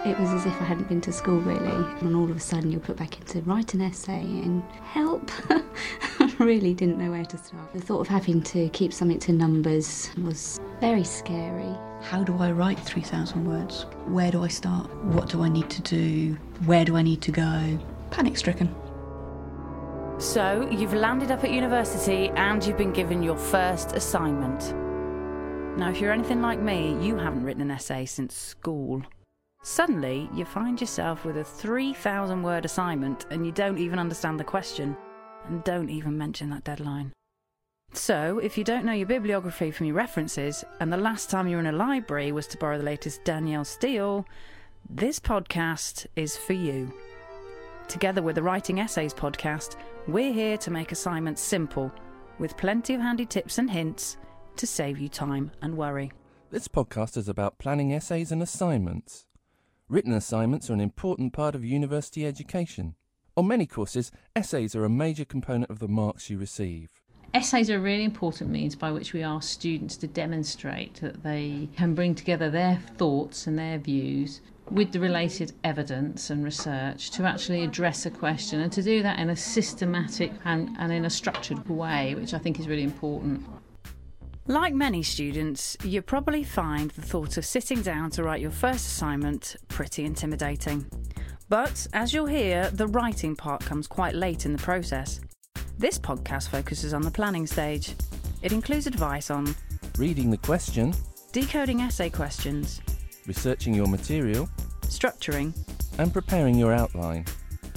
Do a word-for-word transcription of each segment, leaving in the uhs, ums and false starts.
It was as if I hadn't been to school, really. And all of a sudden you're put back into write an essay and help. I really didn't know where to start. The thought of having to keep something to numbers was very scary. How do I write three thousand words? Where do I start? What do I need to do? Where do I need to go? Panic-stricken. So, you've landed up at university and you've been given your first assignment. Now, if you're anything like me, you haven't written an essay since school. Suddenly, you find yourself with a three thousand word assignment and you don't even understand the question, and don't even mention that deadline. So, if you don't know your bibliography from your references, and the last time you were in a library was to borrow the latest Danielle Steele, this podcast is for you. Together with the Writing Essays podcast, we're here to make assignments simple, with plenty of handy tips and hints to save you time and worry. This podcast is about planning essays and assignments. Written assignments are an important part of university education. On many courses, essays are a major component of the marks you receive. Essays are a really important means by which we ask students to demonstrate that they can bring together their thoughts and their views with the related evidence and research to actually address a question, and to do that in a systematic and, and in a structured way, which I think is really important. Like many students, you probably find the thought of sitting down to write your first assignment pretty intimidating. But, as you'll hear, the writing part comes quite late in the process. This podcast focuses on the planning stage. It includes advice on reading the question, decoding essay questions, researching your material, structuring, and preparing your outline.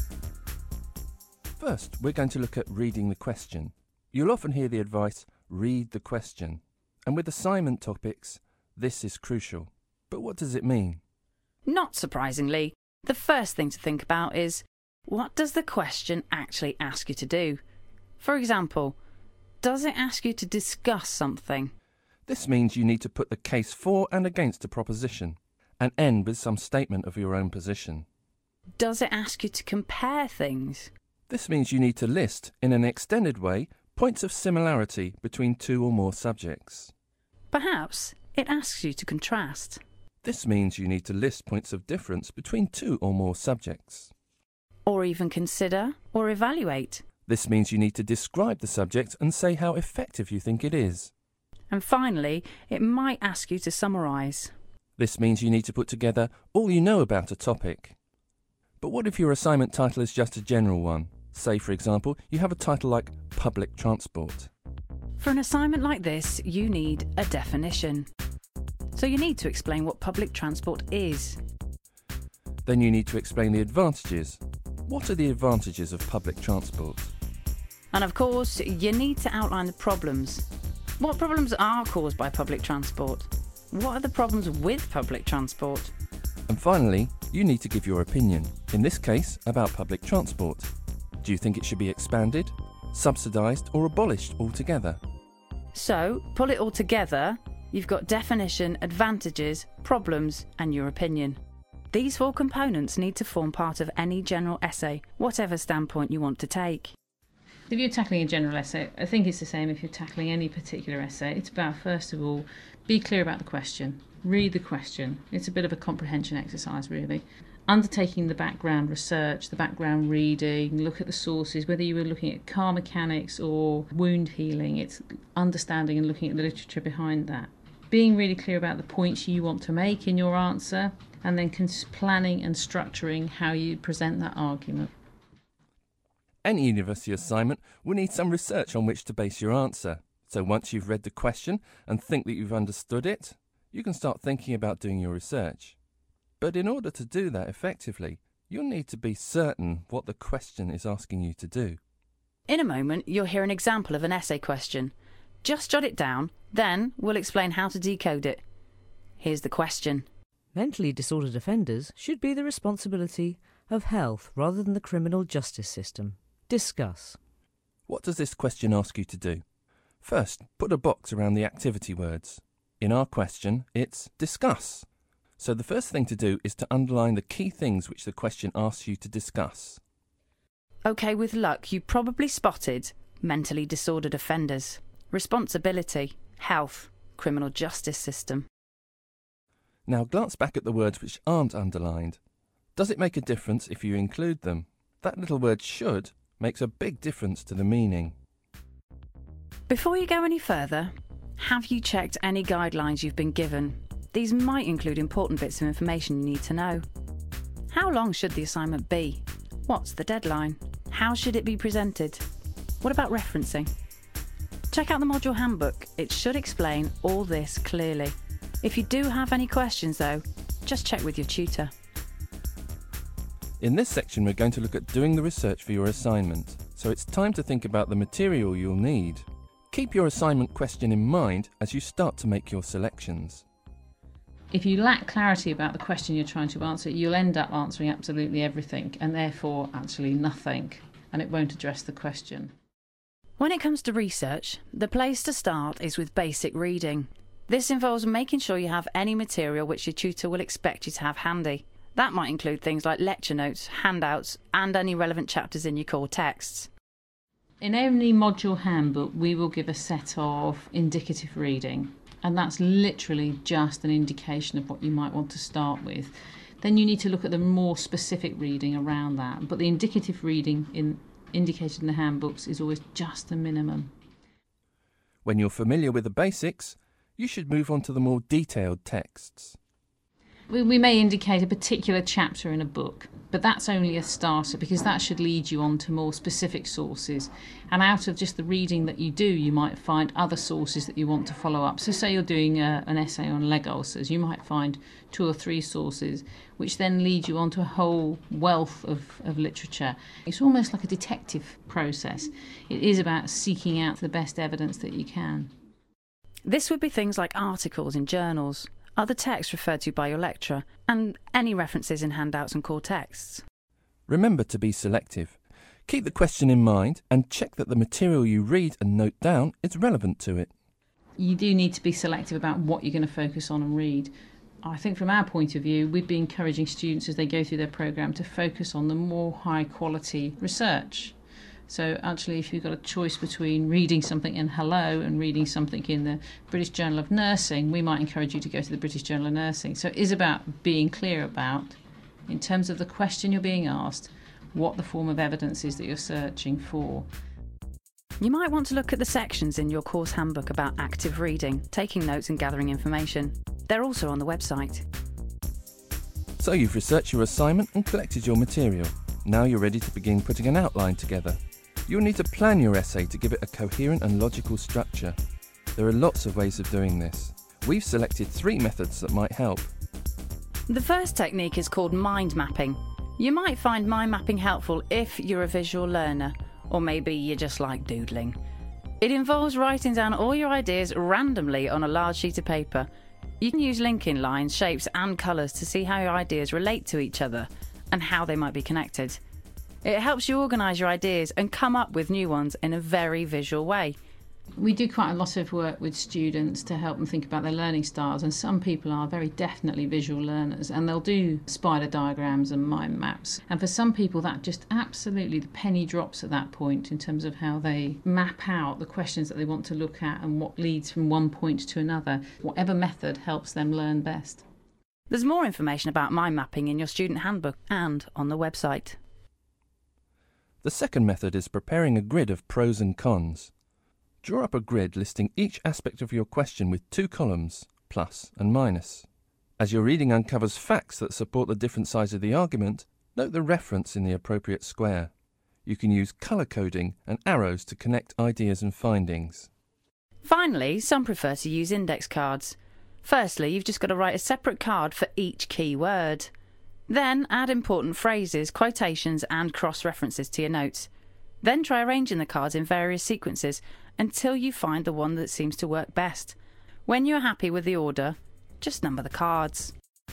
First, we're going to look at reading the question. You'll often hear the advice, read the question. And with assignment topics, this is crucial. But what does it mean? Not surprisingly, the first thing to think about is, what does the question actually ask you to do? For example, does it ask you to discuss something? This means you need to put the case for and against a proposition, and end with some statement of your own position. Does it ask you to compare things? This means you need to list, in an extended way, points of similarity between two or more subjects. Perhaps it asks you to contrast. This means you need to list points of difference between two or more subjects. Or even consider or evaluate. This means you need to describe the subject and say how effective you think it is. And finally, it might ask you to summarise. This means you need to put together all you know about a topic. But what if your assignment title is just a general one? Say, for example, you have a title like Public Transport. For an assignment like this, you need a definition. So you need to explain what public transport is. Then you need to explain the advantages. What are the advantages of public transport? And of course, you need to outline the problems. What problems are caused by public transport? What are the problems with public transport? And finally, you need to give your opinion, in this case about public transport. Do you think it should be expanded, subsidised or abolished altogether? So, pull it all together, you've got definition, advantages, problems and your opinion. These four components need to form part of any general essay, whatever standpoint you want to take. If you're tackling a general essay, I think it's the same if you're tackling any particular essay. It's about, first of all, be clear about the question. Read the question. It's a bit of a comprehension exercise, really. Undertaking the background research, the background reading, look at the sources, whether you were looking at car mechanics or wound healing, it's understanding and looking at the literature behind that. Being really clear about the points you want to make in your answer, and then cons- planning and structuring how you present that argument. Any university assignment will need some research on which to base your answer. So once you've read the question and think that you've understood it, you can start thinking about doing your research. But in order to do that effectively, you'll need to be certain what the question is asking you to do. In a moment, you'll hear an example of an essay question. Just jot it down, then we'll explain how to decode it. Here's the question. Mentally disordered offenders should be the responsibility of health rather than the criminal justice system. Discuss. What does this question ask you to do? First, put a box around the activity words. In our question, it's discuss. So the first thing to do is to underline the key things which the question asks you to discuss. OK, with luck, you probably spotted mentally disordered offenders, responsibility, health, criminal justice system. Now glance back at the words which aren't underlined. Does it make a difference if you include them? That little word should makes a big difference to the meaning. Before you go any further, have you checked any guidelines you've been given? These might include important bits of information you need to know. How long should the assignment be? What's the deadline? How should it be presented? What about referencing? Check out the module handbook. It should explain all this clearly. If you do have any questions though, just check with your tutor. In this section we're going to look at doing the research for your assignment, so it's time to think about the material you'll need. Keep your assignment question in mind as you start to make your selections. If you lack clarity about the question you're trying to answer, you'll end up answering absolutely everything and therefore actually nothing, and it won't address the question. When it comes to research, the place to start is with basic reading. This involves making sure you have any material which your tutor will expect you to have handy. That might include things like lecture notes, handouts, and any relevant chapters in your core texts. In every module handbook, we will give a set of indicative reading, and that's literally just an indication of what you might want to start with. Then you need to look at the more specific reading around that, but the indicative reading in, indicated in the handbooks is always just the minimum. When you're familiar with the basics, you should move on to the more detailed texts. We, we may indicate a particular chapter in a book, but that's only a starter because that should lead you on to more specific sources. And out of just the reading that you do, you might find other sources that you want to follow up. So say you're doing a, an essay on leg ulcers, you might find two or three sources, which then lead you on to a whole wealth of, of literature. It's almost like a detective process. It is about seeking out the best evidence that you can. This would be things like articles in journals, other texts referred to by your lecturer, and any references in handouts and core texts. Remember to be selective. Keep the question in mind and check that the material you read and note down is relevant to it. You do need to be selective about what you're going to focus on and read. I think from our point of view, we'd be encouraging students as they go through their programme to focus on the more high quality research. So actually, if you've got a choice between reading something in Hello and reading something in the British Journal of Nursing, we might encourage you to go to the British Journal of Nursing. So it is about being clear about, in terms of the question you're being asked, what the form of evidence is that you're searching for. You might want to look at the sections in your course handbook about active reading, taking notes and gathering information. They're also on the website. So you've researched your assignment and collected your material. Now you're ready to begin putting an outline together. You'll need to plan your essay to give it a coherent and logical structure. There are lots of ways of doing this. We've selected three methods that might help. The first technique is called mind mapping. You might find mind mapping helpful if you're a visual learner, or maybe you just like doodling. It involves writing down all your ideas randomly on a large sheet of paper. You can use linking lines, shapes and colours to see how your ideas relate to each other and how they might be connected. It helps you organise your ideas and come up with new ones in a very visual way. We do quite a lot of work with students to help them think about their learning styles, and some people are very definitely visual learners and they'll do spider diagrams and mind maps. And for some people that just absolutely, the penny drops at that point in terms of how they map out the questions that they want to look at and what leads from one point to another. Whatever method helps them learn best. There's more information about mind mapping in your student handbook and on the website. The second method is preparing a grid of pros and cons. Draw up a grid listing each aspect of your question with two columns, plus and minus. As your reading uncovers facts that support the different sides of the argument, note the reference in the appropriate square. You can use colour coding and arrows to connect ideas and findings. Finally, some prefer to use index cards. Firstly, you've just got to write a separate card for each key word. Then add important phrases, quotations and cross-references to your notes. Then try arranging the cards in various sequences until you find the one that seems to work best. When you're happy with the order, just number the cards.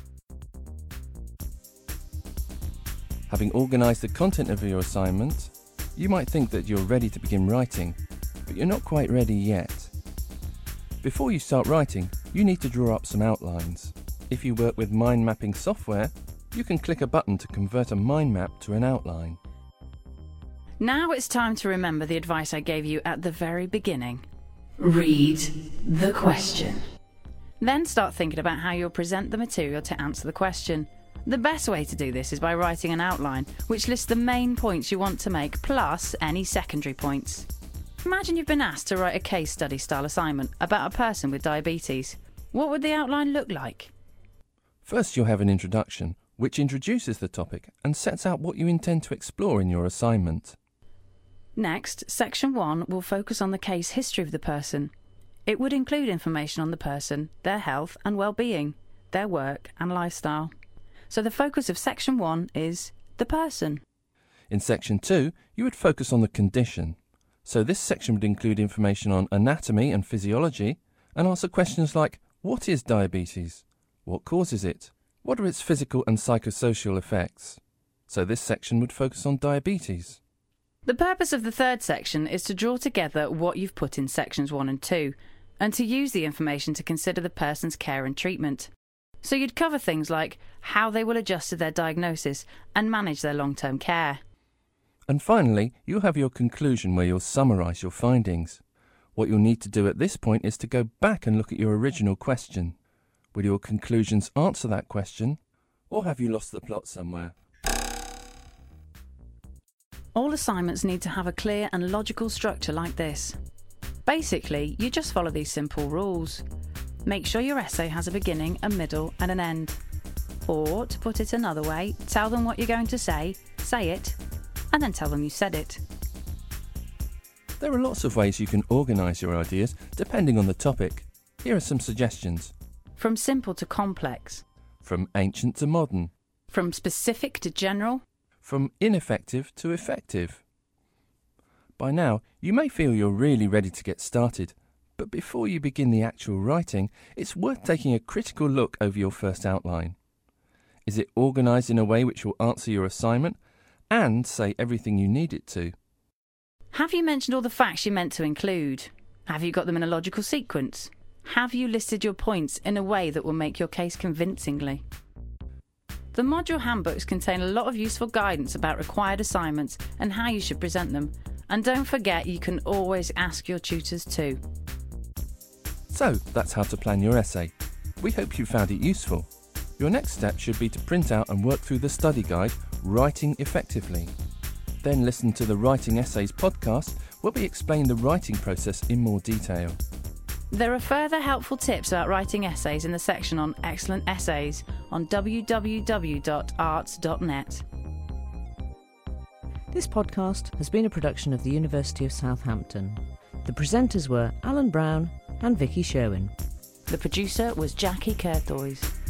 Having organised the content of your assignment, you might think that you're ready to begin writing, but you're not quite ready yet. Before you start writing, you need to draw up some outlines. If you work with mind mapping software, you can click a button to convert a mind map to an outline. Now it's time to remember the advice I gave you at the very beginning. Read the question. Then start thinking about how you'll present the material to answer the question. The best way to do this is by writing an outline, which lists the main points you want to make, plus any secondary points. Imagine you've been asked to write a case study style assignment about a person with diabetes. What would the outline look like? First, you'll have an introduction, which introduces the topic and sets out what you intend to explore in your assignment. Next, section one will focus on the case history of the person. It would include information on the person, their health and well-being, their work and lifestyle. So the focus of section one is the person. In section two, you would focus on the condition. So this section would include information on anatomy and physiology and answer questions like, what is diabetes? What causes it? What are its physical and psychosocial effects? So this section would focus on diabetes. The purpose of the third section is to draw together what you've put in sections one and two, and to use the information to consider the person's care and treatment. So you'd cover things like how they will adjust to their diagnosis and manage their long-term care. And finally, you'll have your conclusion where you'll summarise your findings. What you'll need to do at this point is to go back and look at your original question. Will your conclusions answer that question, or have you lost the plot somewhere? All assignments need to have a clear and logical structure like this. Basically, you just follow these simple rules. Make sure your essay has a beginning, a middle and an end. Or, to put it another way, tell them what you're going to say, say it, and then tell them you said it. There are lots of ways you can organise your ideas depending on the topic. Here are some suggestions. From simple to complex. From ancient to modern. From specific to general. From ineffective to effective. By now, you may feel you're really ready to get started. But before you begin the actual writing, it's worth taking a critical look over your first outline. Is it organised in a way which will answer your assignment and say everything you need it to? Have you mentioned all the facts you meant to include? Have you got them in a logical sequence? Have you listed your points in a way that will make your case convincingly? The module handbooks contain a lot of useful guidance about required assignments and how you should present them. And don't forget, you can always ask your tutors too. So, that's how to plan your essay. We hope you found it useful. Your next step should be to print out and work through the study guide, Writing Effectively. Then listen to the Writing Essays podcast, where we explain the writing process in more detail. There are further helpful tips about writing essays in the section on Excellent Essays on w w w dot arts dot net. This podcast has been a production of the University of Southampton. The presenters were Alan Brown and Vicky Sherwin. The producer was Jackie Curthoys.